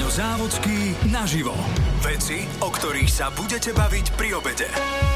Závodský naživo. Veci, o ktorých sa budete baviť pri obede.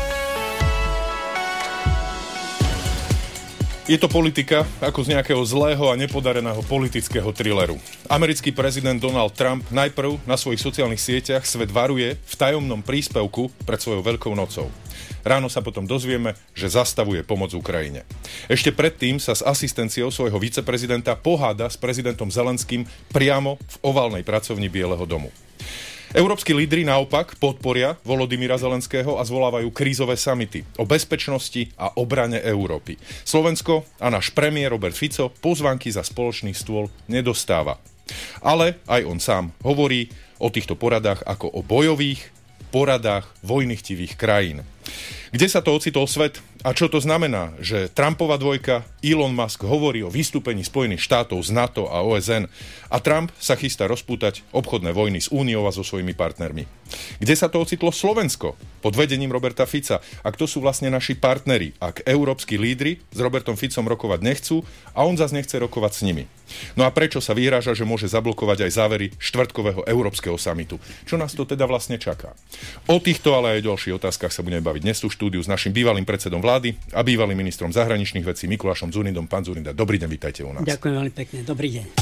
Je to politika ako z nejakého zlého a nepodareného politického thrilleru. Americký prezident Donald Trump najprv na svojich sociálnych sieťach svet varuje v tajomnom príspevku pred svojou Veľkou nocou. Ráno sa potom dozvieme, že zastavuje pomoc Ukrajine. Ešte predtým sa s asistenciou svojho viceprezidenta poháda s prezidentom Zelenským priamo v oválnej pracovni Bieleho domu. Európski lídri naopak podporia Volodymyra Zelenského a zvolávajú krízové samity o bezpečnosti a obrane Európy. Slovensko a náš premiér Robert Fico pozvánky za spoločný stôl nedostáva. Ale aj on sám hovorí o týchto poradách ako o bojových poradách vojnychtivých krajín. Kde sa to ocitol svet a čo to znamená, že Trumpova dvojka Elon Musk hovorí o vystúpení Spojených štátov z NATO a OSN a Trump sa chystá rozpútať obchodné vojny s Úniou a so svojimi partnermi. Kde sa to ocitlo Slovensko pod vedením Roberta Fica a kto sú vlastne naši partneri, ak európski lídri s Robertom Ficom rokovať nechcú a on zase nechce rokovať s nimi. No a prečo sa vyhráža, že môže zablokovať aj závery štvrtkového európskeho samitu? Čo nás to teda vlastne čaká? O týchto, ale aj ďalších otázkach sa budeme baviť dnes v štúdiu s našim bývalým predsedom vlády a bývalým ministrom zahraničných vecí Mikulášom Dzurindom. Pán Dzurinda, dobrý deň, vítajte u nás. Ďakujem veľmi pekne, dobrý deň.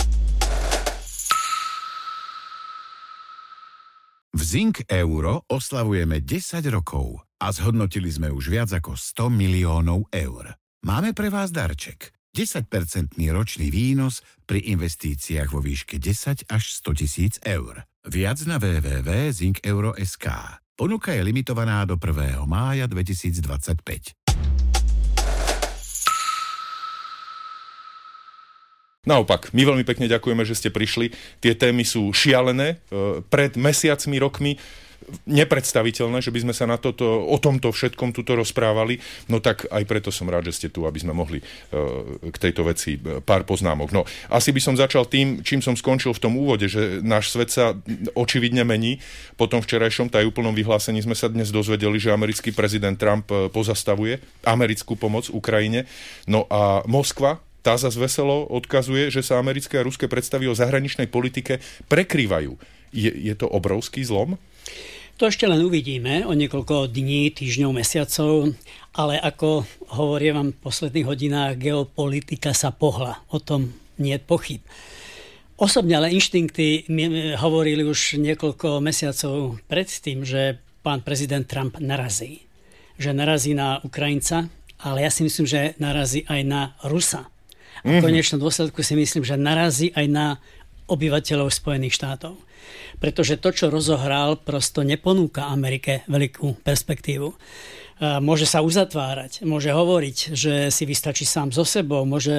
V Zinc Euro oslavujeme 10 rokov a zhodnotili sme už viac ako 100 miliónov eur. Máme pre vás darček. 10% ročný výnos pri investíciách vo výške 10 až 100 000 eur. Viac na www.zinceuro.sk. Ponuka je limitovaná do 1. mája 2025. Naopak, my veľmi pekne ďakujeme, že ste prišli. Tie témy sú šialené. Pred mesiacmi, rokmi nepredstaviteľné, že by sme sa o tomto všetkom tuto rozprávali. No tak aj preto som rád, že ste tu, aby sme mohli k tejto veci pár poznámok. No, asi by som začal tým, čím som skončil v tom úvode, že náš svet sa očividne mení. Po tom včerajšom tajúplnom vyhlásení sme sa dnes dozvedeli, že americký prezident Trump pozastavuje americkú pomoc Ukrajine. No a Moskva, tá zase veselo odkazuje, že sa americké a ruské predstavy o zahraničnej politike prekrývajú. Je to obrovský zlom? To ešte len uvidíme o niekoľko dní, týždňov, mesiacov, ale ako hovorím vám v posledných hodinách, geopolitika sa pohla. O tom nie je pochyb. Osobne ale inštinkty mi hovorili už niekoľko mesiacov predtým, že pán prezident Trump narazí. Že narazí na Ukrajinca, ale ja si myslím, že narazí aj na Rusa. A v konečnom dôsledku si myslím, že narazí aj na obyvateľov Spojených štátov. Pretože to, čo rozohral, prosto neponúka Amerike veľkú perspektívu. Môže sa uzatvárať, môže hovoriť, že si vystačí sám so sebou, môže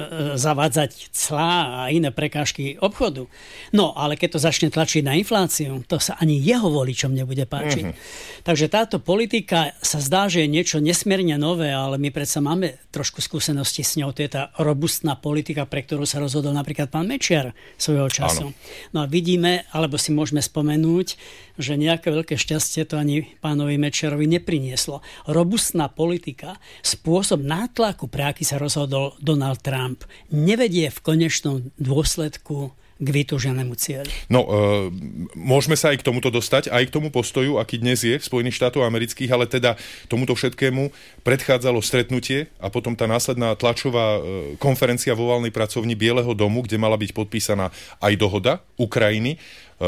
zavádzať clá a iné prekážky obchodu. No, ale keď to začne tlačiť na infláciu, to sa ani jeho voličom nebude páčiť. Takže táto politika sa zdá, že je niečo nesmierne nové, ale my predsa máme trošku skúsenosti s ňou. To je tá robustná politika, pre ktorú sa rozhodol napríklad pán Mečiar svojho času. Áno. No a vidíme, alebo si môžeme spomenúť, že nejaké veľké šťastie to ani pánovi Mečiarovi neprinieslo. Robustná politika, spôsob nátlaku, pre aký sa rozhodol Donald Trump, nevedie v konečnom dôsledku k vytúženému cieľu. No, môžeme sa aj k tomuto dostať, aj k tomu postoju, aký dnes je v Spojených štátoch amerických, ale teda tomuto všetkému predchádzalo stretnutie a potom tá následná tlačová konferencia vo oválnej pracovni Bieleho domu, kde mala byť podpísaná aj dohoda Ukrajiny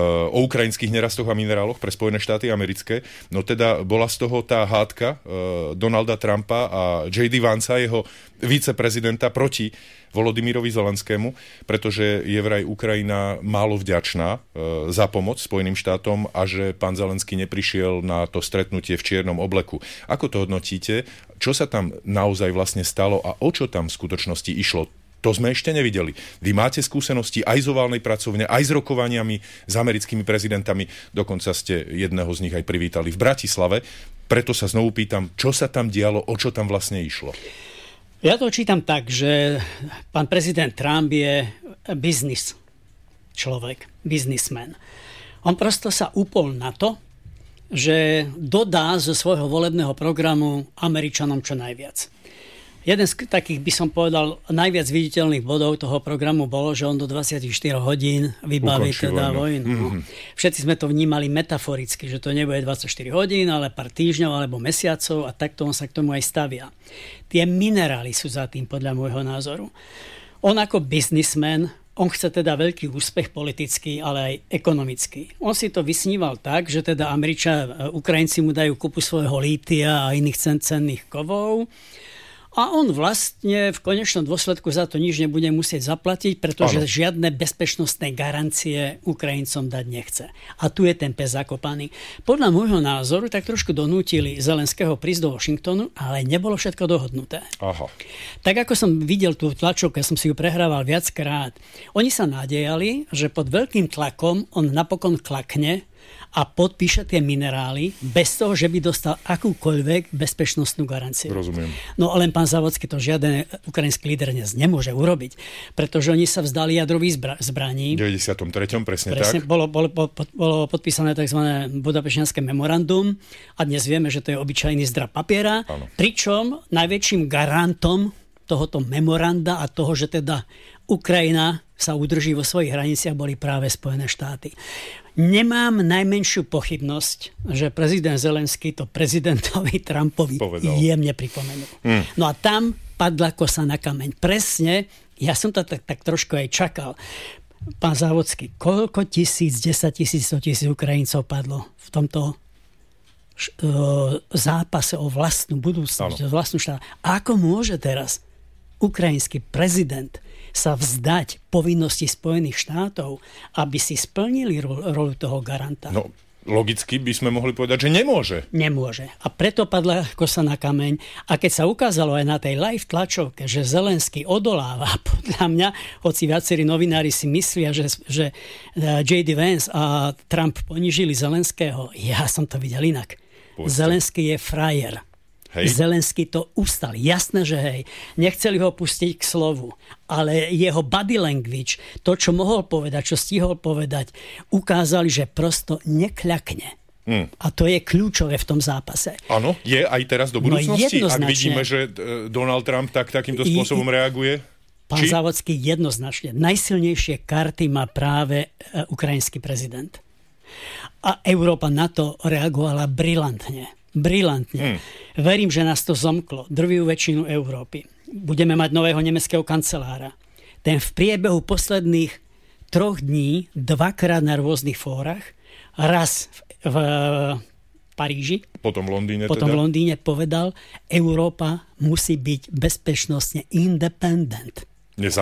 o ukrajinských nerastoch a mineráloch pre Spojené štáty americké. No teda bola z toho tá hádka Donalda Trumpa a J.D. Vansa, jeho viceprezidenta, proti Volodymyrovi Zelenskému, pretože je vraj Ukrajina málo vďačná za pomoc Spojeným štátom a že pán Zelenský neprišiel na to stretnutie v čiernom obleku. Ako to hodnotíte? Čo sa tam naozaj vlastne stalo a o čo tam v skutočnosti išlo? To sme ešte nevideli. Vy máte skúsenosti aj z oválnej pracovne, aj s rokovaniami s americkými prezidentami. Dokonca ste jedného z nich aj privítali v Bratislave. Preto sa znovu pýtam, čo sa tam dialo, o čo tam vlastne išlo. Ja to čítam tak, že pán prezident Trump je biznis človek, biznismen. On prosto sa upol na to, že dodá zo svojho volebného programu Američanom čo najviac. A v konečnom dôsledku si myslím, že narazí aj na Rusa. Že narazí na Ukrajinca, ale ja si myslím, že narazí aj na obyvateľov Spojených štátov. To sa ani jeho voličom nebude páčiť. Takže táto politika sa zdá, že je niečo nesmierne nové, ale my predsa máme trošku skúsenosti s ňou. To je tá robustná politika, pre ktorú sa rozhodol napríklad pán Mečiar svojho času. No a vidíme, alebo si môžeme spomenúť, že nejaké veľké šťastie to ani pánovi Mečiarovi neprinieslo. Jeden z takých, by som povedal, najviac viditeľných bodov toho programu bolo, že on do 24 hodín vybaví teda vojnu. Mm-hmm. Všetci sme to vnímali metaforicky, že to nebude 24 hodín, ale pár týždňov alebo mesiacov a takto on sa k tomu aj stavia. Tie minerály sú za tým, podľa môjho názoru. On ako biznismen, on chce teda veľký úspech politický, ale aj ekonomický. On si to vysníval tak, že teda Ukrajinci mu dajú kupu svojho lítia a iných cenných kovov. A on vlastne v konečnom dôsledku za to nič nebude musieť zaplatiť, pretože žiadne bezpečnostné garancie Ukrajincom dať nechce. A tu je ten pes zakopaný. Podľa môjho názoru tak trošku donútili Zelenského prísť do Washingtonu, ale nebolo všetko dohodnuté. Aha. Tak ako som videl tú tlačovku, ja som si ju prehrával viackrát, oni sa nádejali, že pod veľkým tlakom on napokon klakne a podpíše tie minerály bez toho, že by dostal akúkoľvek bezpečnostnú garanciu. Rozumiem. No len pán Závodský to žiaden ukrajinský líder dnes nemôže urobiť, pretože oni sa vzdali jadrových zbraní. V 93. presne tak. Bolo podpísané tzv. Budapešťanské memorandum a dnes vieme, že to je obyčajný zdrab papiera. Áno. Pričom najväčším garantom tohoto memoranda a toho, že teda Ukrajina sa udrží vo svojich hraniciach, boli práve Spojené štáty. Nemám najmenšiu pochybnosť, že prezident Zelenský to prezidentovi Trumpovi jemne pripomenul. No a tam padla kosa na kameň. Presne, ja som to tak trošku aj čakal. Pán Závodský, koľko 10 000, 100 000 Ukrajincov padlo v tomto zápase o vlastnú budúcnosť, o vlastnú štát. Ako môže teraz ukrajinský prezident sa vzdať povinnosti Spojených štátov, aby si splnili rolu toho garanta? No, logicky by sme mohli povedať, že nemôže. Nemôže. A preto padla kosa na kameň. A keď sa ukázalo aj na tej live tlačovke, že Zelenský odoláva, podľa mňa, hoci viacerí novinári si myslia, že J.D. Vance a Trump ponižili Zelenského, ja som to videl inak. Zelenský je frajer. Hej. Zelenský to ustal. Jasné, že hej. Nechceli ho pustiť k slovu. Ale jeho body language, to, čo mohol povedať, čo stihol povedať, ukázali, že prosto nekľakne. A to je kľúčové v tom zápase. Áno, je aj teraz do budúcnosti? Ak vidíme, že Donald Trump takýmto spôsobom reaguje? Pán Závodský, jednoznačne. Najsilnejšie karty má práve ukrajinský prezident. A Európa na to reagovala brilantne. Verím, že nás to zomklo, drvivú väčšinu Európy. Budeme mať nového nemeckého kancelára. Ten v priebehu posledných 3 dní 2-krát na rôznych fórach, raz v Paríži, potom v Londýne povedal, Európa musí byť bezpečnostne independent.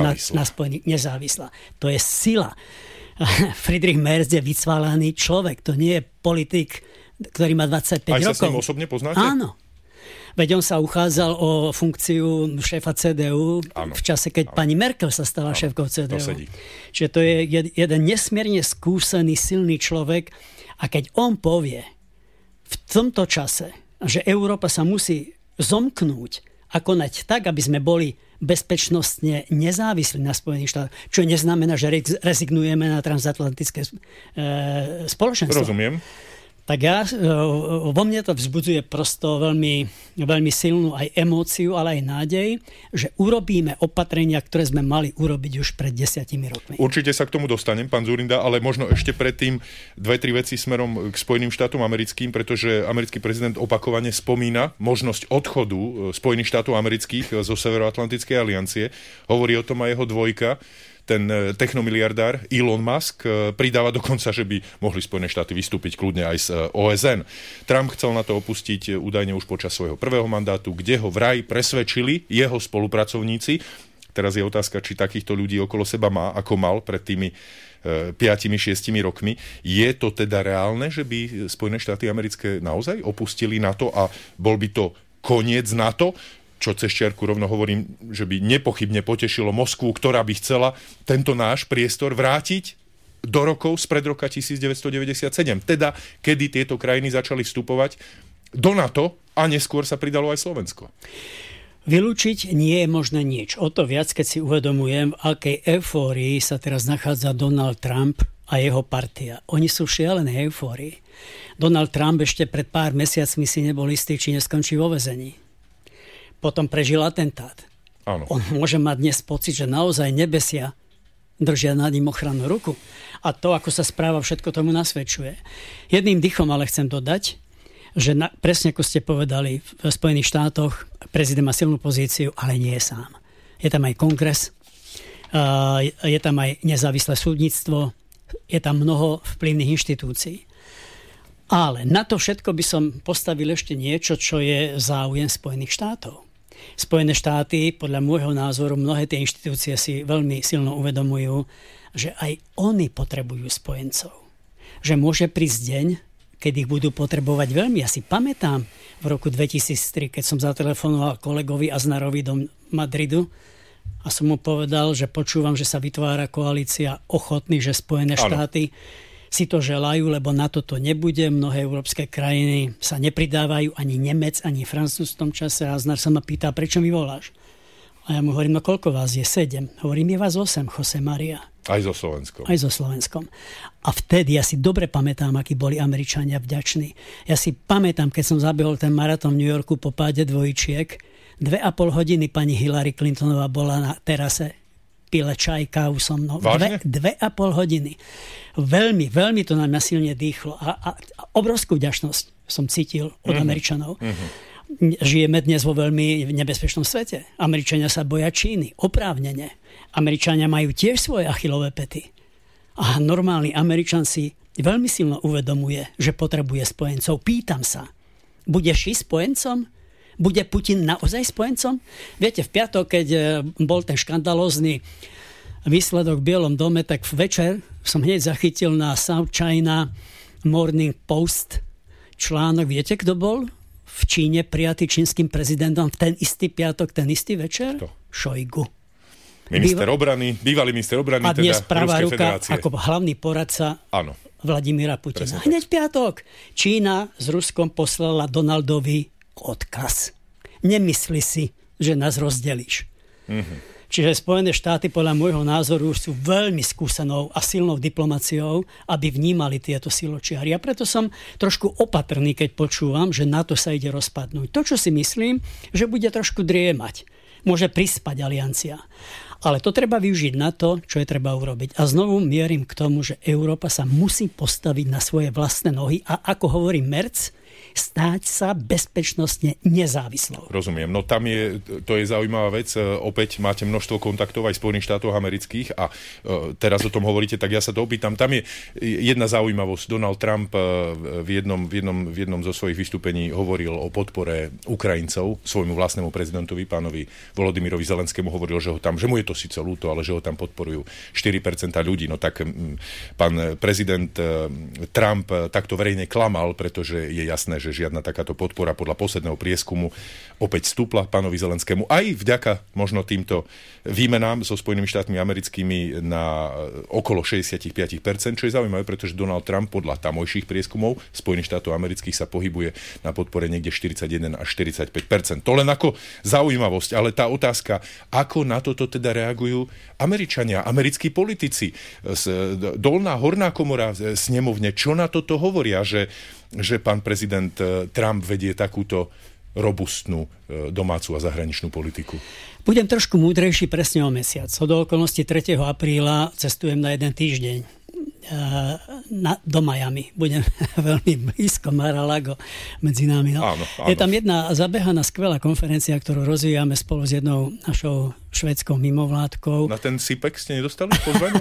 Nezávislá. To je sila. Friedrich Merz je vycválaný človek, to nie je politik, ktorý má 25 rokov. Aj sa s ním osobne poznáte? Áno. Veď on sa uchádzal o funkciu šéfa CDU v čase, keď pani Merkel sa stala šéfkou CDU. Čiže to je jeden nesmierne skúsený, silný človek. A keď on povie v tomto čase, že Európa sa musí zomknúť a konať tak, aby sme boli bezpečnostne nezávislí na Spojených štátoch, čo neznamená, že rezignujeme na transatlantické spoločenstvo. Rozumiem. Tak vo mne to vzbudzuje prosto veľmi, veľmi silnú aj emóciu, ale aj nádej, že urobíme opatrenia, ktoré sme mali urobiť už pred 10 rokmi. Určite sa k tomu dostanem, pán Dzurinda, ale možno ešte predtým 2-3 veci smerom k Spojeným štátom americkým, pretože americký prezident opakovane spomína možnosť odchodu Spojených štátov amerických zo Severoatlantickej aliancie. Hovorí o tom aj jeho dvojka, ten technomiliardár Elon Musk, pridáva dokonca, že by mohli Spojené štáty vystúpiť kľudne aj z OSN. Trump chcel na to opustiť údajne už počas svojho prvého mandátu, kde ho vraj presvedčili jeho spolupracovníci. Teraz je otázka, či takýchto ľudí okolo seba má, ako mal pred tými 5-6 rokmi. Je to teda reálne, že by Spojené štáty americké naozaj opustili NATO a bol by to koniec NATO? Čo cez čiarku rovno hovorím, že by nepochybne potešilo Moskvu, ktorá by chcela tento náš priestor vrátiť do rokov spred roka 1997. Teda, kedy tieto krajiny začali vstupovať do NATO a neskôr sa pridalo aj Slovensko. Vylúčiť nie je možné nič. O to viac, keď si uvedomujem, v akej eufórii sa teraz nachádza Donald Trump a jeho partia. Oni sú v šialenej eufórii. Donald Trump ešte pred pár mesiacmi si nebol istý, či neskončí vo väzení. potom prežil atentát. Áno. On môže mať dnes pocit, že naozaj nebesia držia nad ním ochrannú ruku. A to, ako sa správa, všetko tomu nasvedčuje. Jedným dychom ale chcem dodať, že presne ako ste povedali, v Spojených štátoch prezident má silnú pozíciu, ale nie je sám. Je tam aj kongres, je tam aj nezávislé súdnictvo, je tam mnoho vplyvných inštitúcií. Ale na to všetko by som postavil ešte niečo, čo je záujem Spojených štátov. Spojené štáty, podľa môjho názoru, mnohé tie inštitúcie si veľmi silno uvedomujú, že aj oni potrebujú spojencov. Že môže prísť deň, keď ich budú potrebovať veľmi. Ja si pamätám v roku 2003, keď som zatelefonoval kolegovi Aznarovi do Madridu a som mu povedal, že počúvam, že sa vytvára koalícia ochotných, že Spojené štáty si to želajú, lebo na toto nebude. Mnohé európske krajiny sa nepridávajú, ani Nemec, ani Francúz v tom čase. A Aznar sa ma pýta, prečo mi voláš? A ja mu hovorím, no koľko vás je? 7. Hovorím, je vás 8, Jose Maria. Aj so Slovenskom. Aj so Slovenskom. A vtedy ja si dobre pamätám, akí boli Američania vďační. Ja si pamätám, keď som zabehol ten maratón v New Yorku po páde dvojčiek, 2,5 hodiny pani Hillary Clintonová bola na terase, pile čaj, kávu so mnou. 2,5 hodiny. Veľmi, veľmi to na mňa silne dýchlo. A obrovskú vďačnosť som cítil od Američanov. Žijeme dnes vo veľmi nebezpečnom svete. Američania sa boja Číny. Oprávnene. Američania majú tiež svoje achillové päty. A normálny Američan si veľmi silno uvedomuje, že potrebuje spojencov. Pýtam sa, bude Xi spojencom? Bude Putin naozaj spojencom? Viete, v piatok, keď bol ten škandalózny výsledok v Bielom dome, tak večer som hneď zachytil na South China Morning Post článok. Viete, kto bol v Číne prijatý čínskym prezidentom v ten istý piatok, ten istý večer? Šojgu. Minister obrany, bývalý minister obrany, a dnes teda pravá Ruskej ruka federácie. Ako hlavný poradca Vladimíra Putina. Hneď piatok. Čína s Ruskom poslala Donaldovi odkaz. Nemyslí si, že nás rozdelíš. Čiže Spojené štáty podľa môjho názoru sú veľmi skúsenou a silnou diplomáciou, aby vnímali tieto siločiary. A preto som trošku opatrný, keď počúvam, že NATO sa ide rozpadnúť. To, čo si myslím, že bude trošku driemať. Môže prispať aliancia. Ale to treba využiť na to, čo je treba urobiť. A znovu mierim k tomu, že Európa sa musí postaviť na svoje vlastné nohy a ako hovorí Merz, stáť sa bezpečnostne nezávislou. Rozumiem. No tam to je zaujímavá vec. Opäť máte množstvo kontaktov aj Spojených štátov amerických a teraz o tom hovoríte, tak ja sa to opýtam. Tam je jedna zaujímavosť. Donald Trump v jednom zo svojich vystúpení hovoril o podpore Ukrajincov svojmu vlastnému prezidentovi, pánovi Volodymyrovi Zelenskému, hovoril, že mu je to síce ľúto, ale že ho tam podporujú 4% ľudí. No tak pán prezident Trump takto verejne klamal, pretože je jasné, že žiadna takáto podpora podľa posledného prieskumu opäť stúpla pánovi Zelenskému. Aj vďaka možno týmto výmenám so Spojenými štátmi americkými na okolo 65%, čo je zaujímavé, pretože Donald Trump podľa tamojších prieskumov Spojených štátov amerických sa pohybuje na podpore niekde 41 až 45%. To len ako zaujímavosť, ale tá otázka, ako na toto teda reagujú Američania, americkí politici, dolná horná komora snemovne, čo na toto hovoria, že pán prezident Trump vedie takúto robustnú domácu a zahraničnú politiku? Budem trošku múdrejší presne o mesiac. Do okolnosti 3. apríla cestujem na 1 týždeň do Miami. Budem veľmi blízko Mar-a-Lago medzi nami. No. Áno. Je tam jedna zabehaná skvelá konferencia, ktorú rozvíjame spolu s jednou našou švédskou mimovládkou. Na ten SIPEC ste nedostali pozvanie?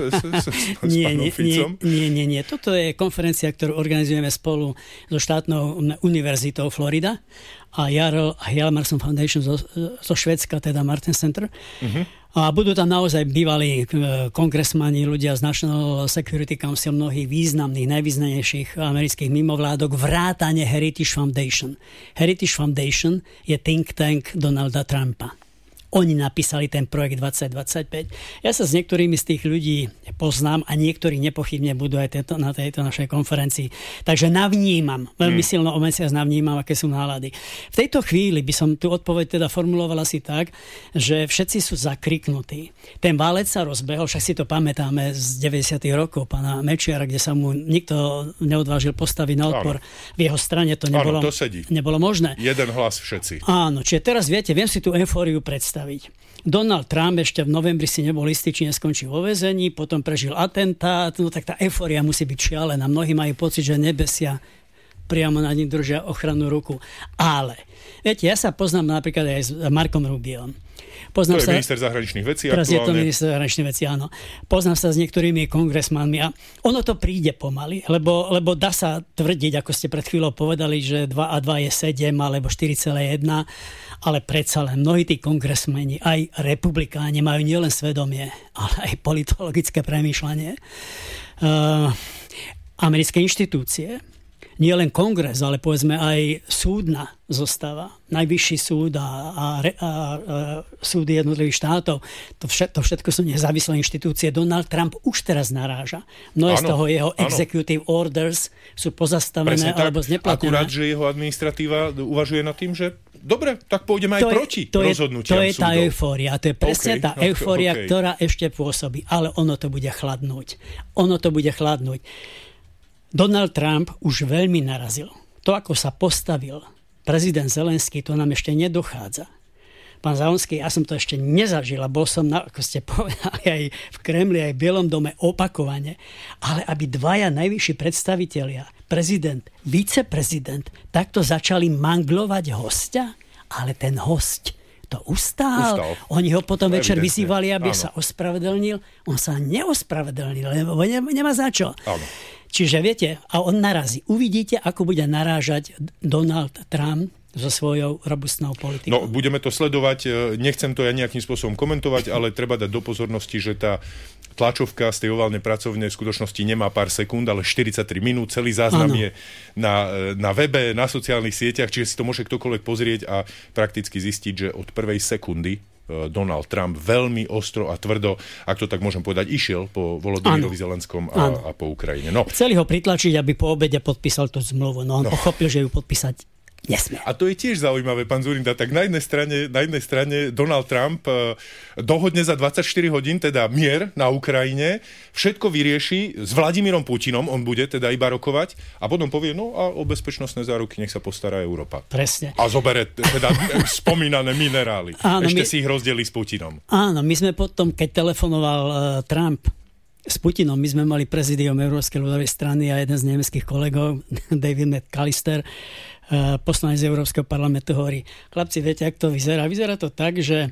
Nie. Toto je konferencia, ktorú organizujeme spolu so štátnou univerzitou Florida a Hjalmarsson Foundation zo Švédska, teda Martin Center. A budú tam naozaj bývalí kongresmani, ľudia z National Security Council, mnohých významných, najvýznamnejších amerických mimovládok, vrátane Heritage Foundation. Heritage Foundation je think tank Donalda Trumpa. Oni napísali ten projekt 2025. Ja sa s niektorými z tých ľudí poznám a niektorí nepochybne budú aj na tejto našej konferencii. Takže navnímam, veľmi silno o mesiac navnímam, aké sú nálady. V tejto chvíli by som tú odpoveď teda formulovala si tak, že všetci sú zakriknutí. Ten válec sa rozbehol, však si to pamätáme z 90. rokov pána Mečiara, kde sa mu nikto neodvážil postaviť na odpor. V jeho strane to nebolo možné. Jeden hlas všetci. Áno, čiže teraz viete, viem si tú eufóriu predstaviť. Donald Trump ešte v novembri si nebol istý, či neskončí vo väzení, potom prežil atentát, no tak tá eufória musí byť šialená. Mnohí majú pocit, že nebesia priamo na ním držia ochrannú ruku. Ale, viete, ja sa poznám napríklad aj s Markom Rubiom. To je minister zahraničných vecí aktuálne. Teraz je to minister zahraničných vecí, áno. Poznám sa s niektorými kongresmanmi a ono to príde pomaly, lebo dá sa tvrdiť, ako ste pred chvíľou povedali, že 2 a 2 je 7 alebo 4,1, ale predsa len mnohí tí kongresmeni, aj republikáni majú nielen svedomie, ale aj politologické premýšľanie. Americké inštitúcie, nie len kongres, ale povedzme aj súdna zostava, najvyšší súd a súdy jednotlivých štátov. To všetko sú nezávislé inštitúcie. Donald Trump už teraz naráža. Mnohé z toho jeho executive orders sú pozastavené alebo zneplatnené. Akurát, že jeho administratíva uvažuje nad tým, že dobre, tak pôjdeme aj proti rozhodnutiam súdov. To je tá eufória. To je presne tá eufória, ktorá ešte pôsobí. Ale ono to bude chladnúť. Donald Trump už veľmi narazil. To, ako sa postavil prezident Zelenský, to nám ešte nedochádza. Pán Zaonský, ja som to ešte nezažil a bol som, ako ste povedali, aj v Kremli, aj v Bielom dome opakovane. Ale aby dvaja najvyšší predstavitelia, prezident, viceprezident, takto začali manglovať hostia, ale ten hosť to ustál. Oni ho potom večer vyzývali, aby sa ospravedlnil. On sa neospravedlnil, lebo nemá za čo. Áno. Čiže viete, a on narazí. Uvidíte, ako bude narážať Donald Trump so svojou robustnou politikou. No, budeme to sledovať. Nechcem to ja nejakým spôsobom komentovať, ale treba dať do pozornosti, že tá tlačovka z tej oválnej pracovne v skutočnosti nemá pár sekúnd, ale 43 minút. Celý záznam je na webe, na sociálnych sieťach, čiže si to môže ktokoľvek pozrieť a prakticky zistiť, že od prvej sekundy Donald Trump veľmi ostro a tvrdo, ak to tak môžem povedať, išiel po Volodymyrovi Zelenskom a po Ukrajine. No. Chceli ho pritlačiť, aby po obede podpísal tú zmluvu, no on pochopil, že ju podpísať nesmie. A to je tiež zaujímavé, pán Dzurinda. Tak na jednej strane Donald Trump dohodne za 24 hodín teda mier na Ukrajine, všetko vyrieši s Vladimírom Putinom, on bude teda iba rokovať a potom povie, no a o bezpečnostné záruky nech sa postará Európa. Presne. A zobere teda spomínané minerály. Áno, si ich rozdelí s Putinom. Áno, my sme potom, keď telefonoval Trump s Putinom, my sme mali prezidium Európskej ľudovej strany a jeden z nemeckých kolegov, David McAllister, poslanec z Európskeho parlamentu, hovorí: chlapci, viete, jak to vyzerá? Vyzerá to tak, že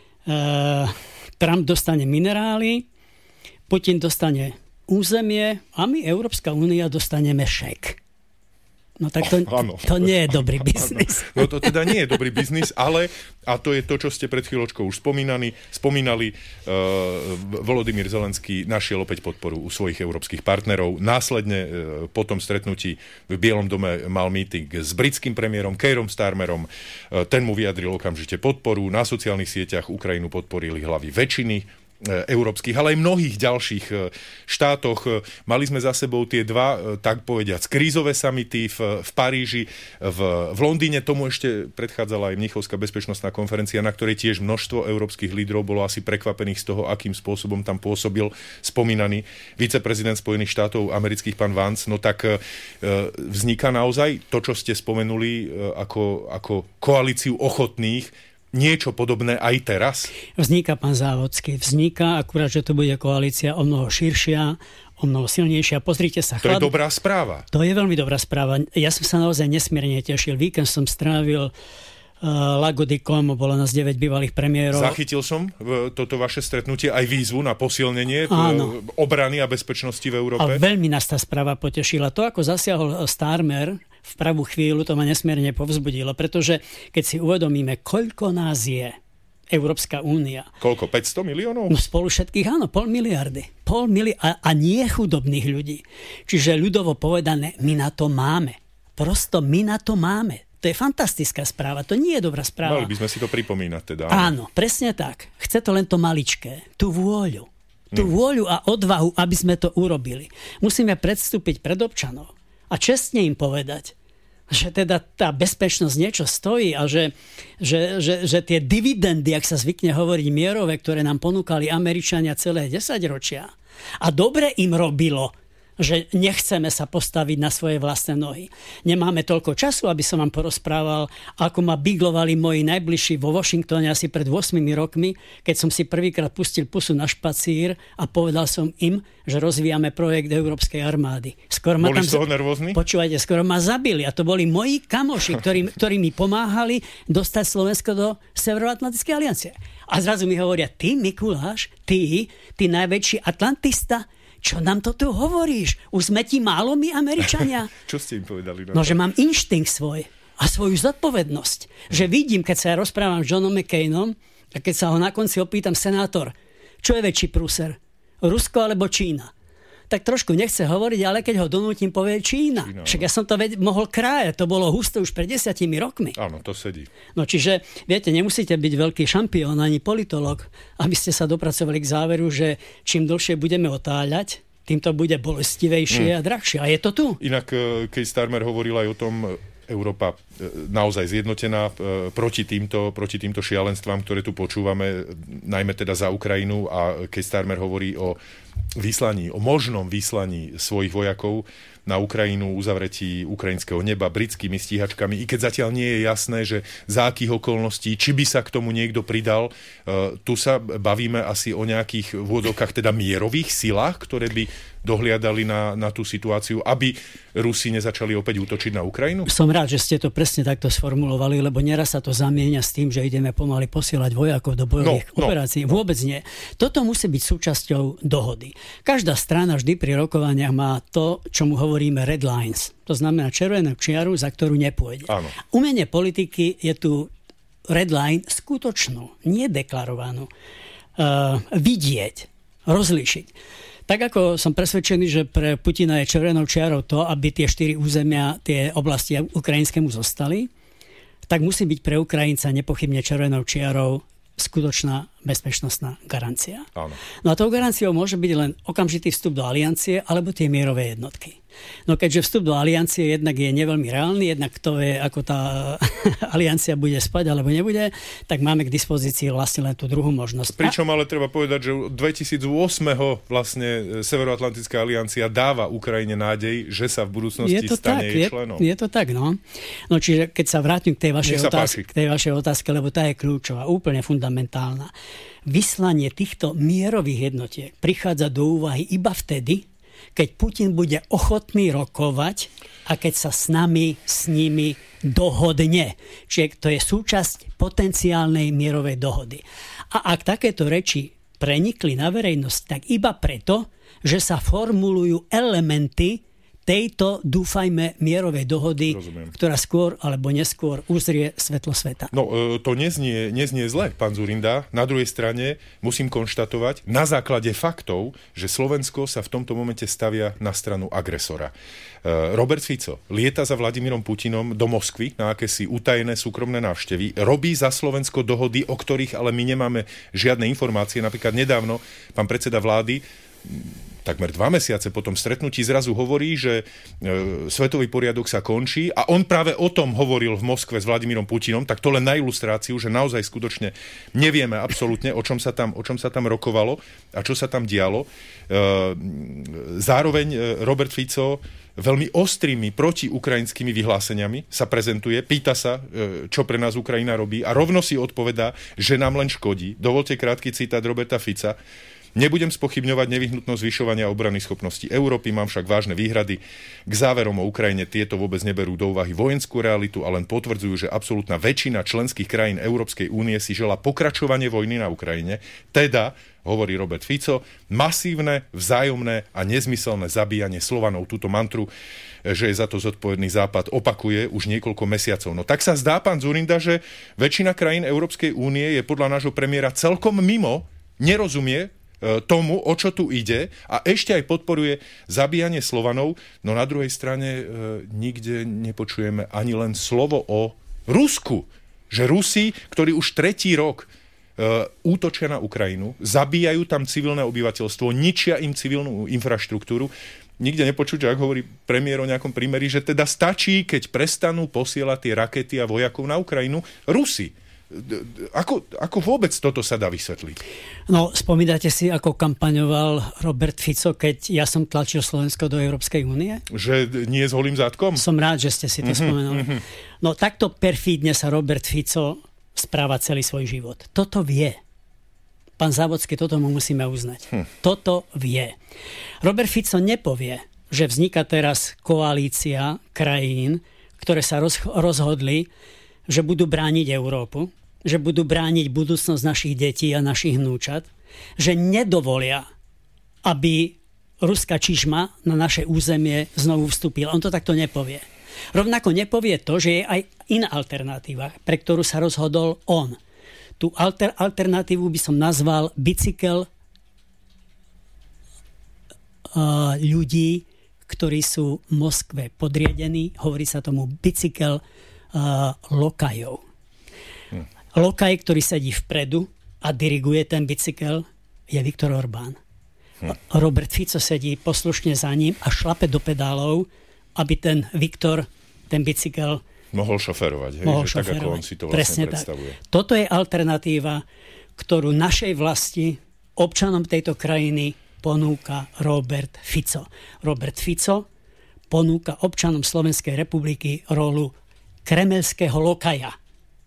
Trump dostane minerály, Putin dostane územie a my, Európska únia, dostaneme šek. No tak to nie je dobrý biznis. No to teda nie je dobrý biznis, ale, a to je to, čo ste pred chvíľočkou už spomínali, Volodymyr Zelenský našiel opäť podporu u svojich európskych partnerov. Následne po tom stretnutí v Bielom dome mal meeting s britským premiérom Keirom Starmerom. Ten mu vyjadril okamžite podporu. Na sociálnych sieťach Ukrajinu podporili hlavy väčšiny európskych, ale aj mnohých ďalších štátoch. Mali sme za sebou tie dva, tak povediac, krízové samity v Paríži, v Londýne. Tomu ešte predchádzala aj Mnichovská bezpečnostná konferencia, na ktorej tiež množstvo európskych lídrov bolo asi prekvapených z toho, akým spôsobom tam pôsobil spomínaný viceprezident Spojených štátov amerických pán Vance. No tak vzniká naozaj to, čo ste spomenuli ako koalíciu ochotných, niečo podobné aj teraz? Vzniká, pán Závodský, akurát, že to bude koalícia o mnoho širšia, o mnoho silnejšia. Pozrite sa. To je dobrá správa. To je veľmi dobrá správa. Ja som sa naozaj nesmierne tešil. Víkend som strávil Lagodikom, bolo nás 9 bývalých premiérov. Zachytil som toto vaše stretnutie aj výzvu na posilnenie obrany a bezpečnosti v Európe. A veľmi nás tá správa potešila. To, ako zasiahol Starmer v pravú chvíľu, to ma nesmierne povzbudilo, pretože keď si uvedomíme, koľko nás je Európska únia. Koľko? 500 miliónov? No spolu všetkých, áno, 0,5 miliardy. A nie chudobných ľudí. Čiže ľudovo povedané, my na to máme. Prosto my na to máme. To je fantastická správa, to nie je dobrá správa. Mali by sme si to pripomínať teda. Áno, presne tak. Chce to len to maličké, tú vôľu. Tú vôľu a odvahu, aby sme to urobili. Musíme predstúpiť pred občanov a čestne im povedať, že teda tá bezpečnosť niečo stojí a že tie dividendy, ak sa zvykne hovoriť mierové, ktoré nám ponúkali Američania celé 10 ročia, a dobre im robilo, že nechceme sa postaviť na svoje vlastné nohy. Nemáme toľko času, aby som vám porozprával, ako ma biglovali moji najbližší vo Washingtone asi pred 8 rokmi, keď som si prvýkrát pustil pusu na špacír a povedal som im, že rozvíjame projekt Európskej armády. Boli z toho nervózni? Počúvajte, skoro ma zabili. A to boli moji kamoši, ktorí mi pomáhali dostať Slovensko do Severoatlantickej aliancie. A zrazu mi hovoria, ty Mikuláš, ty najväčší atlantista, čo nám to tu hovoríš? Už sme ti málo my, Američania? Čo ste im povedali? No, že mám inštinkt svoj a svoju zodpovednosť. Že vidím, keď sa ja rozprávam s Johnom McCainom a keď sa ho na konci opýtam, senátor, čo je väčší prúser? Rusko alebo Čína? Tak trošku nechce hovoriť, ale keď ho donútim, povie Čína. Však ja som to mohol krájať, to bolo husté už pred 10 rokmi. Áno, to sedí. No čiže, viete, nemusíte byť veľký šampión ani politolog, aby ste sa dopracovali k záveru, že čím dlhšie budeme otáľať, tým to bude bolestivejšie a drahšie. A je to tu. Inak Keir Starmer hovoril aj o tom, Európa naozaj zjednotená proti týmto šialenstvám, ktoré tu počúvame, najmä teda za Ukrajinu, a Keir Starmer hovorí o možnom vyslaní svojich vojakov na Ukrajinu, uzavretí ukrajinského neba britskými stíhačkami, i keď zatiaľ nie je jasné, že za akých okolností, či by sa k tomu niekto pridal. Tu sa bavíme asi o nejakých vôdzokách, teda mierových silách, ktoré by dohliadali na tú situáciu, aby Rusi nezačali opäť útočiť na Ukrajinu? Som rád, že ste to presne takto sformulovali, lebo neraz sa to zamieňa s tým, že ideme pomaly posielať vojakov do bojových operácií. Vôbec nie. Toto musí byť súčasťou dohody. Každá strana vždy pri rokovaniach má to, čo mu hovoríme red lines. To znamená červenú čiaru, za ktorú nepôjde. Áno. Umenie politiky je tu red line skutočnú, nedeklarovanú. Vidieť, rozlíšiť. Tak ako som presvedčený, že pre Putina je červenou čiarou to, aby tie 4 územia, tie oblasti ukrajinskému zostali, tak musí byť pre Ukrajinca nepochybne červenou čiarou skutočná bezpečnostná garancia. Áno. No a tou garanciou môže byť len okamžitý vstup do aliancie alebo tie mierové jednotky. No keďže vstup do aliancie jednak je neveľmi reálny, jednak kto vie, ako tá aliancia bude spať alebo nebude, tak máme k dispozícii vlastne len tú druhú možnosť. Pričom ale treba povedať, že 2008. vlastne Severoatlantická aliancia dáva Ukrajine nádej, že sa v budúcnosti stane jej členom. Je to tak, no. No čiže keď sa vrátim k tej vašej otázke, lebo tá je kľúčová, úplne fundamentálna. Vyslanie týchto mierových jednotiek prichádza do úvahy iba vtedy, keď Putin bude ochotný rokovať a keď sa s nimi dohodne. Čiže to je súčasť potenciálnej mierovej dohody. A ak takéto reči prenikli na verejnosť, tak iba preto, že sa formulujú elementy tejto, dúfajme, mierovej dohody, ktorá skôr alebo neskôr uzrie svetlo sveta. No, to neznie zle, pán Dzurinda. Na druhej strane musím konštatovať na základe faktov, že Slovensko sa v tomto momente stavia na stranu agresora. Robert Fico lieta za Vladimírom Putinom do Moskvy na akési utajené súkromné návštevy. Robí za Slovensko dohody, o ktorých ale my nemáme žiadne informácie. Napríklad nedávno pán predseda vlády takmer 2 mesiace po tom stretnutí zrazu hovorí, že svetový poriadok sa končí, a on práve o tom hovoril v Moskve s Vladimírom Putinom, tak to len na ilustráciu, že naozaj skutočne nevieme absolútne, o čom sa tam rokovalo a čo sa tam dialo. Zároveň Robert Fico veľmi ostrými protiukrajinskými vyhláseniami sa prezentuje, pýta sa, čo pre nás Ukrajina robí, a rovno si odpovedá, že nám len škodí. Dovolte krátky citát Roberta Fica. Nebudem spochybňovať nevyhnutnosť zvyšovania obranných schopností Európy, mám však vážne výhrady k záverom o Ukrajine. Tieto vôbec neberú do úvahy vojenskú realitu a len potvrdzujú, že absolútna väčšina členských krajín Európskej únie si želá pokračovanie vojny na Ukrajine. Teda, hovorí Robert Fico, masívne, vzájomné a nezmyselné zabíjanie Slovanov. Túto mantru, že je za to zodpovedný Západ, opakuje už niekoľko mesiacov. No tak sa zdá, pán Dzurinda, že väčšina krajín Európskej únie je podľa nášho premiéra celkom mimo, nerozumie tomu, o čo tu ide a ešte aj podporuje zabíjanie Slovanov, no na druhej strane nikde nepočujeme ani len slovo o Rusku. Že Rusi, ktorí už 3. rok útočia na Ukrajinu, zabíjajú tam civilné obyvateľstvo, ničia im civilnú infraštruktúru. Nikde nepočuť, ak hovorí premiér o nejakom prímeri, že teda stačí, keď prestanú posielať tie rakety a vojakov na Ukrajinu Rusi. Ako vôbec toto sa dá vysvetliť? No, spomínate si, ako kampaňoval Robert Fico, keď ja som tlačil Slovensko do Európskej únie? Že nie s holým zátkom? Som rád, že ste si to spomenuli. No, takto perfídne sa Robert Fico správa celý svoj život. Toto vie. Pán Závodský, toto mu musíme uznať. Toto vie. Robert Fico nepovie, že vzniká teraz koalícia krajín, ktoré sa rozhodli, že budú brániť Európu, že budú brániť budúcnosť našich detí a našich vnúčat, že nedovolia, aby ruská čižma na naše územie znovu vstúpila. On to takto nepovie. Rovnako nepovie to, že je aj iná alternatíva, pre ktorú sa rozhodol on. Tú alternatívu by som nazval bicykel ľudí, ktorí sú v Moskve podriadení. Hovorí sa tomu bicykel lokajov. Lokaj, ktorý sedí vpredu a diriguje ten bicykel, je Viktor Orbán. Robert Fico sedí poslušne za ním a šlape do pedálov, aby ten Viktor, ten bicykel mohol šoferovať. Tak ako on si to vlastne predstavuje. Tak. Toto je alternatíva, ktorú našej vlasti, občanom tejto krajiny ponúka Robert Fico. Robert Fico ponúka občanom Slovenskej republiky rolu kremelského lokaja.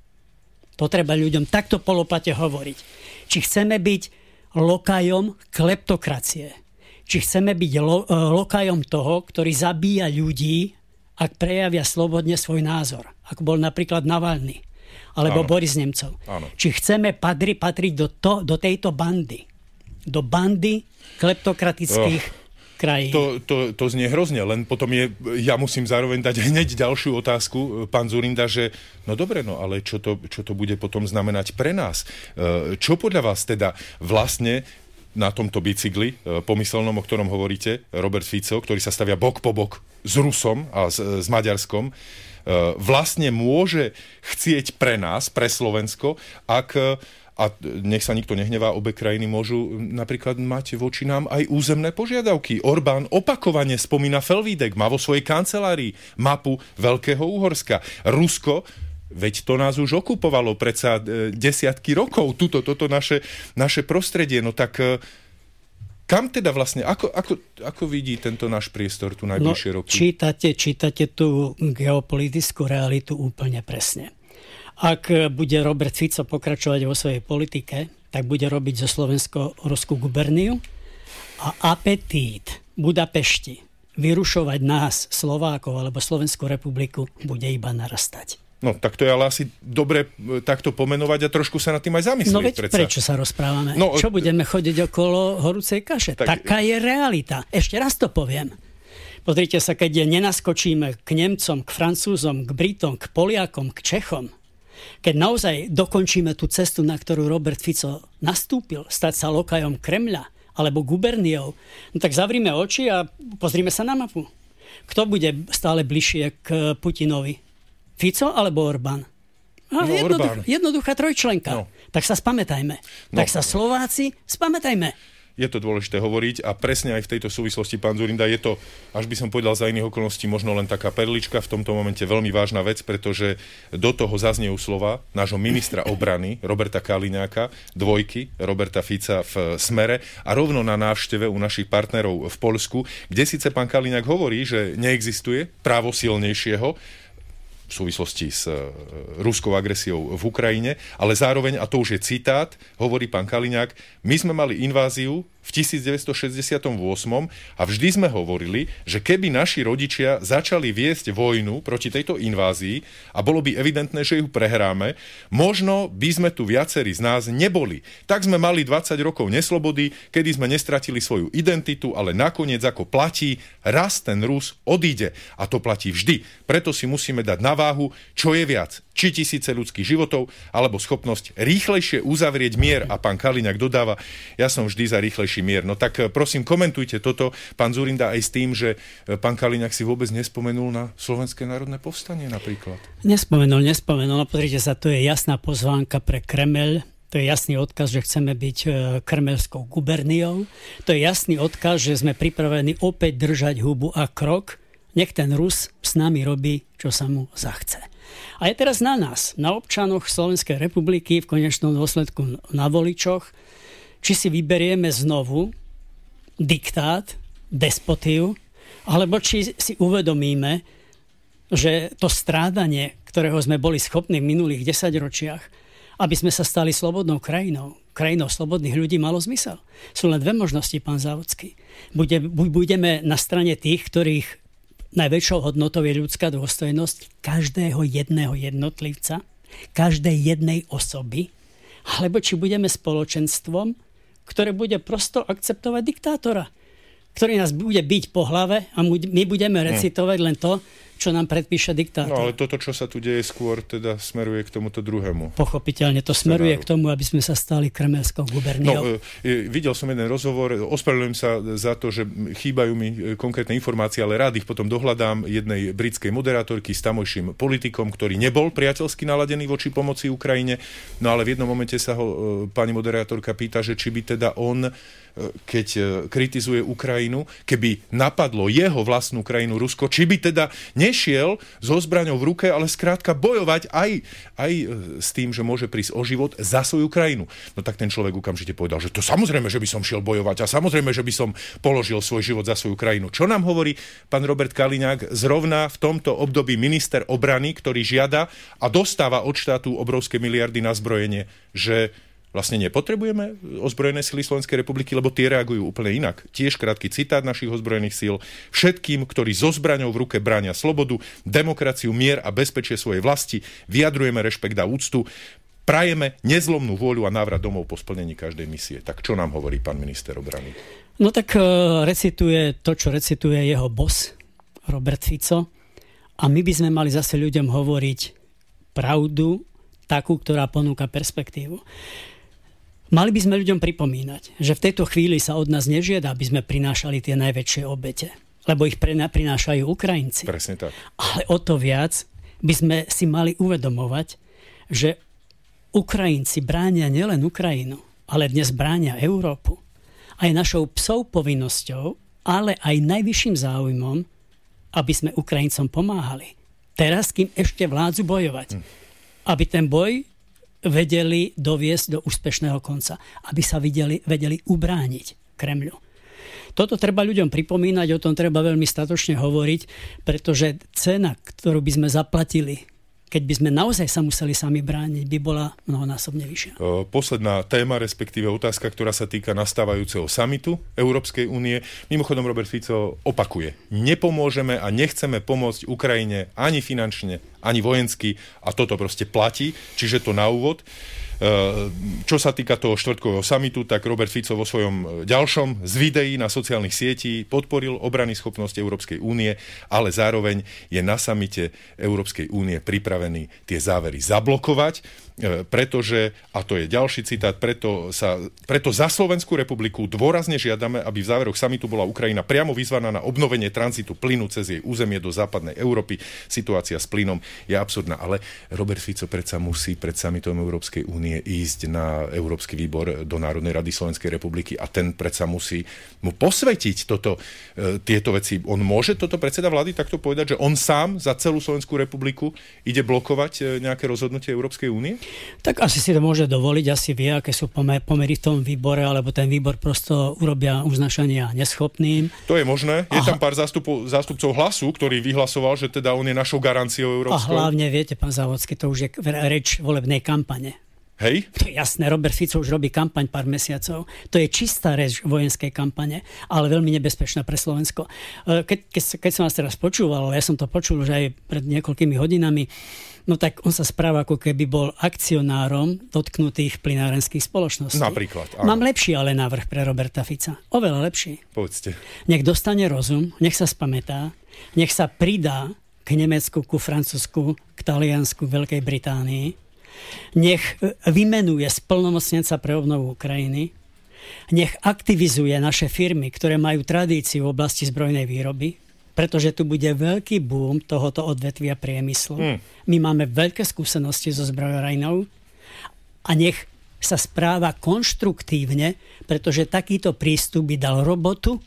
To treba ľuďom takto polopate hovoriť. Či chceme byť lokajom kleptokracie, či chceme byť lokajom toho, ktorý zabíja ľudí, ak prejavia slobodne svoj názor. Ako bol napríklad Navalny, alebo Boris Nemcov. Áno. Či chceme patriť do tejto bandy. Do bandy kleptokratických krajín. To znie hrozne, len potom ja musím zároveň dať hneď ďalšiu otázku, pán Dzurinda, že no dobre, no ale čo to bude potom znamenať pre nás? Čo podľa vás teda vlastne na tomto bicykli pomyselnom, o ktorom hovoríte, Robert Fico, ktorý sa stavia bok po bok s Rusom a s Maďarskom, vlastne môže chcieť pre nás, pre Slovensko, a nech sa nikto nehnevá, obe krajiny môžu napríklad mať voči nám aj územné požiadavky. Orbán opakovane spomína Felvídek, má vo svojej kancelárii mapu Veľkého Uhorska. Rusko, veď to nás už okupovalo predsa desiatky rokov, toto naše prostredie. No tak kam teda vlastne, ako vidí tento náš priestor tu najbližšie roky? Čítate tú geopolitickú realitu úplne presne. Ak bude Robert Fico pokračovať vo svojej politike, tak bude robiť zo Slovensko-Ruskú guberniu a apetít Budapešti vyrušovať nás, Slovákov alebo Slovenskú republiku, bude iba narastať. No, tak to je ale asi dobre takto pomenovať a trošku sa nad tým aj zamyslieť. No veď prečo sa rozprávame? Čo budeme chodiť okolo horúcej kaše? Taká je realita. Ešte raz to poviem. Pozrite sa, keď nenaskočíme k Nemcom, k Francúzom, k Britom, k Poliakom, k Čechom, keď naozaj dokončíme tú cestu, na ktorú Robert Fico nastúpil, stať sa lokajom Kremľa alebo guberniou, no tak zavrime oči a pozrime sa na mapu. Kto bude stále bližšie k Putinovi? Fico alebo Orbán? Jednoduchá trojčlenka. No. Tak sa spamätajme. No. Tak sa Slováci spamätajme. Je to dôležité hovoriť a presne aj v tejto súvislosti, pán Dzurinda, je to, až by som povedal za iných okolností, možno len taká perlička, v tomto momente veľmi vážna vec, pretože do toho zaznejú slova nášho ministra obrany, Roberta Kaliňáka, dvojky, Roberta Fica v Smere a rovno na návšteve u našich partnerov v Poľsku, kde síce pán Kaliňák hovorí, že neexistuje právo silnejšieho v súvislosti s ruskou agresiou v Ukrajine, ale zároveň, a to už je citát, hovorí pán Kaliňák, my sme mali inváziu v 1968 a vždy sme hovorili, že keby naši rodičia začali viesť vojnu proti tejto invázii a bolo by evidentné, že ju prehráme, možno by sme tu viacerí z nás neboli. Tak sme mali 20 rokov neslobody, kedy sme nestratili svoju identitu, ale nakoniec ako platí, raz ten Rus odíde. A to platí vždy. Preto si musíme dať na váhu, čo je viac. či tisíce ľudských životov, alebo schopnosť rýchlejšie uzavrieť mier. A pán Kaliňák dodáva, ja som vždy za rýchlejší mier. No tak prosím, komentujte toto, pán Dzurinda, aj s tým, že pán Kaliňák si vôbec nespomenul na Slovenské národné povstanie napríklad. Nespomenul. No pozrite sa, to je jasná pozvánka pre Kremeľ. To je jasný odkaz, že chceme byť kremelskou guberniou. To je jasný odkaz, že sme pripravení opäť držať hubu a krok. Nech ten Rus s nami robí, čo sa mu zachce. A je teraz na nás, na občanoch Slovenskej republiky, v konečnom dôsledku na voličoch, či si vyberieme znovu diktát, despotiu, alebo či si uvedomíme, že to strádanie, ktorého sme boli schopní v minulých 10 ročiach, aby sme sa stali slobodnou krajinou slobodných ľudí, malo zmysel. Sú len dve možnosti, pán Závodský. Budeme na strane tých, ktorých najväčšou hodnotou je ľudská dôstojnosť každého jedného jednotlivca, každej jednej osoby, alebo či budeme spoločenstvom, ktoré bude prosto akceptovať diktátora, ktorý nás bude biť po hlave a my budeme recitovať len to, čo nám predpíše diktátor. No ale toto, čo sa tu deje skôr, teda smeruje k tomuto druhému. Pochopiteľne to smeruje k tomu, aby sme sa stali kremelskou guberniou. Videl som jeden rozhovor, ospravedlňujem sa za to, že chýbajú mi konkrétne informácie, ale rád ich potom dohľadám, jednej britskej moderátorky s tamojším politikom, ktorý nebol priateľsky naladený voči pomoci Ukrajine. No ale v jednom momente sa ho pani moderátorka pýta, že či by teda on, keď kritizuje Ukrajinu, keby napadlo jeho vlastnú krajinu Rusko, či by teda nešiel so zbraňou v ruke, ale skrátka bojovať aj s tým, že môže prísť o život za svoju krajinu. No tak ten človek okamžite povedal, že to samozrejme, že by som šiel bojovať a samozrejme, že by som položil svoj život za svoju krajinu. Čo nám hovorí pán Robert Kaliňák, zrovna v tomto období minister obrany, ktorý žiada a dostáva od štátu obrovské miliardy na zbrojenie, že vlastne nepotrebujeme ozbrojené sily Slovenskej republiky, lebo tie reagujú úplne inak. Tiež krátky citát našich ozbrojených síl. Všetkým, ktorí so zbraňou v ruke bránia slobodu, demokraciu, mier a bezpečie svojej vlasti, vyjadrujeme rešpekt a úctu. Prajeme nezlomnú vôľu a návrat domov po splnení každej misie. Tak čo nám hovorí pán minister obrany? No tak recituje to, čo recituje jeho boss, Robert Fico. A my by sme mali zase ľuďom hovoriť pravdu, takú, ktorá ponúka perspektívu. Mali by sme ľuďom pripomínať, že v tejto chvíli sa od nás nežiada, aby sme prinášali tie najväčšie obete, lebo ich prinášajú Ukrajinci. Presne tak. Ale o to viac by sme si mali uvedomovať, že Ukrajinci bránia nielen Ukrajinu, ale dnes bránia Európu. A je našou psou povinnosťou, ale aj najvyšším záujmom, aby sme Ukrajincom pomáhali. Teraz, kým ešte vládzu bojovať. Aby ten boj vedeli doviesť do úspešného konca. Aby sa vedeli ubrániť Kremľu. Toto treba ľuďom pripomínať, o tom treba veľmi statočne hovoriť, pretože cena, ktorú by sme zaplatili, keď by sme naozaj sa museli sami brániť, by bola mnohonásobne vyššia. Posledná téma, respektíve otázka, ktorá sa týka nastávajúceho samitu Európskej únie. Mimochodom, Robert Fico opakuje. Nepomôžeme a nechceme pomôcť Ukrajine ani finančne, ani vojensky a toto proste platí. Čiže to na úvod. Čo sa týka toho štvrtkového samitu, tak Robert Fico vo svojom ďalšom z videí na sociálnych sietí podporil obranyschopnosť Európskej únie, ale zároveň je na samite Európskej únie pripravený tie závery zablokovať, pretože, a to je ďalší citát, preto za Slovenskú republiku dôrazne žiadame, aby v záveroch samitu bola Ukrajina priamo vyzvaná na obnovenie tranzitu plynu cez jej územie do západnej Európy. Situácia s plynom je absurdná, ale Robert Fico predsa musí pred samitom Európskej únie ísť na Európsky výbor do Národnej rady Slovenskej republiky a ten predsa musí mu posvetiť tieto veci. On môže toto predseda vlády takto povedať, že on sám za celú Slovenskú republiku ide blokovať nejaké rozhodnutie Európskej únie? Tak asi si to môže dovoliť, asi vie, aké sú pomery v tom výbore, alebo ten výbor prosto urobia uznašania neschopným. To je možné. Je tam pár zástupcov Hlasu, ktorý vyhlasoval, že teda on je našou garanciou európskou. A hlavne, viete, pán Závodský, to už je reč volebnej kampane. Hej? To je jasné, Robert Fico už robí kampaň pár mesiacov. To je čistá reč vojenskej kampane, ale veľmi nebezpečná pre Slovensko. Keď som vás teraz počúval, ale ja som to počul už aj pred niekoľkými hodinami, no tak on sa správa, ako keby bol akcionárom dotknutých plynárenských spoločností. Napríklad. Áno. Mám lepší ale návrh pre Roberta Fica. Oveľa lepší. Povedzte. Nech dostane rozum, nech sa spamätá, nech sa pridá k Nemecku, ku Francúzsku, k Taliansku, k Veľkej Británii. Nech vymenuje splnomocnenca pre obnovu Ukrajiny. Nech aktivizuje naše firmy, ktoré majú tradíciu v oblasti zbrojnej výroby, pretože tu bude veľký boom tohoto odvetvia priemyslu. My máme veľké skúsenosti so zbrojáreňou a nech sa správa konštruktívne, pretože takýto prístup by dal robotu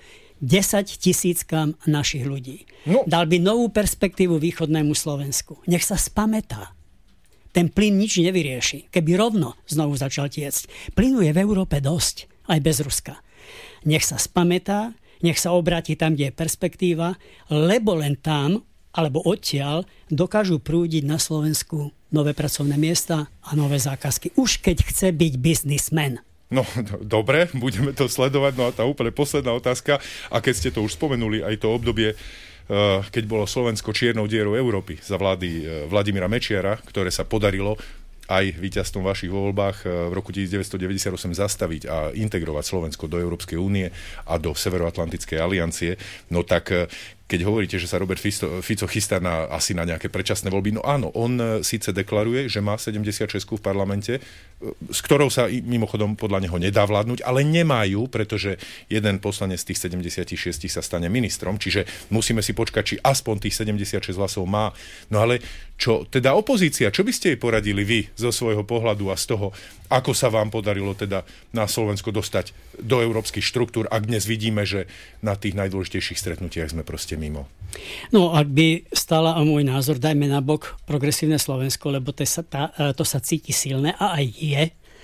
10 000 našich ľudí. Dal by novú perspektívu východnému Slovensku. Nech sa spamätá. Ten plyn nič nevyrieši. Keby rovno znovu začal tiecť. Plynu je v Európe dosť, aj bez Ruska. Nech sa spamätá, nech sa obráti tam, kde je perspektíva, lebo len tam, alebo odtiaľ, dokážu prúdiť na Slovensku nové pracovné miesta a nové zákazky. Už keď chce byť biznismen. No, dobre, budeme to sledovať. No a tá úplne posledná otázka, a keď ste to už spomenuli, aj to obdobie, keď bolo Slovensko čiernou dierou Európy za vlády Vladimíra Mečiara, ktoré sa podarilo aj víťazstvom vašich voľbách v roku 1998 zastaviť a integrovať Slovensko do Európskej únie a do Severoatlantickej aliancie. No tak keď hovoríte, že sa Robert Fico chystá asi na nejaké predčasné voľby, no áno, on síce deklaruje, že má 76 v parlamente, s ktorou sa mimochodom podľa neho nedá vládnuť, ale nemajú, pretože jeden poslanec z tých 76 sa stane ministrom, čiže musíme si počkať, či aspoň tých 76 hlasov má. No ale čo teda opozícia, čo by ste jej poradili vy zo svojho pohľadu a z toho, ako sa vám podarilo teda na Slovensko dostať do európskych štruktúr, ak dnes vidíme, že na tých najdôležitejších stretnutiach sme proste mimo? No, ak by stála o môj názor, dajme na bok progresívne Slovensko, lebo to sa cíti silné a aj je.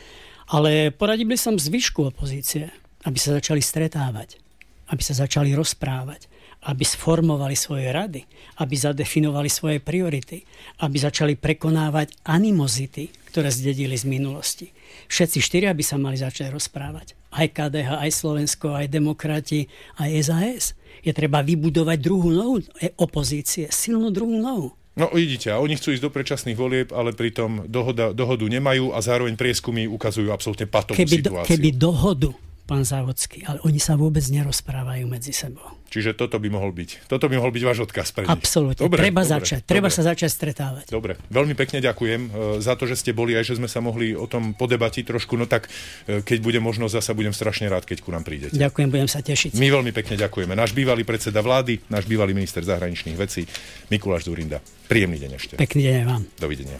Ale poradil by som zvyšku opozície, aby sa začali stretávať, aby sa začali rozprávať, aby sformovali svoje rady, aby zadefinovali svoje priority, aby začali prekonávať animozity, ktoré zdedili z minulosti. Všetci štyria by sa mali začať rozprávať. Aj KDH, aj Slovensko, aj demokrati, aj SAS. Je treba vybudovať druhú nohu opozície, silnú druhú nohu. No vidíte, a oni chcú ísť do predčasných volieb, ale pritom dohodu nemajú a zároveň prieskumy ukazujú absolútne patovú situáciu. Keby dohodu, pán Závodský, ale oni sa vôbec nerozprávajú medzi sebou. Čiže toto by mohol byť váš odkaz pre nich. Absolútne. Treba sa začať stretávať. Dobre. Veľmi pekne ďakujem za to, že ste boli, aj že sme sa mohli o tom podebatiť trošku. No tak, keď bude možnosť, zasa budem strašne rád, keď ku nám prídete. Ďakujem, budem sa tešiť. My veľmi pekne ďakujeme. Náš bývalý predseda vlády, náš bývalý minister zahraničných vecí, Mikuláš Dzurinda. Príjemný deň ešte. Pekný deň aj vám. Dovidenia.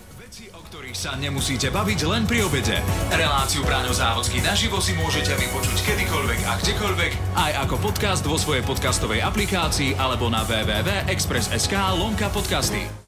Sa nemusíte baviť len pri obede. Reláciu Braňo Závodský naživo si môžete vypočuť kedykoľvek a kdekoľvek, aj ako podcast vo svojej podcastovej aplikácii alebo na www.express.sk/podcasty.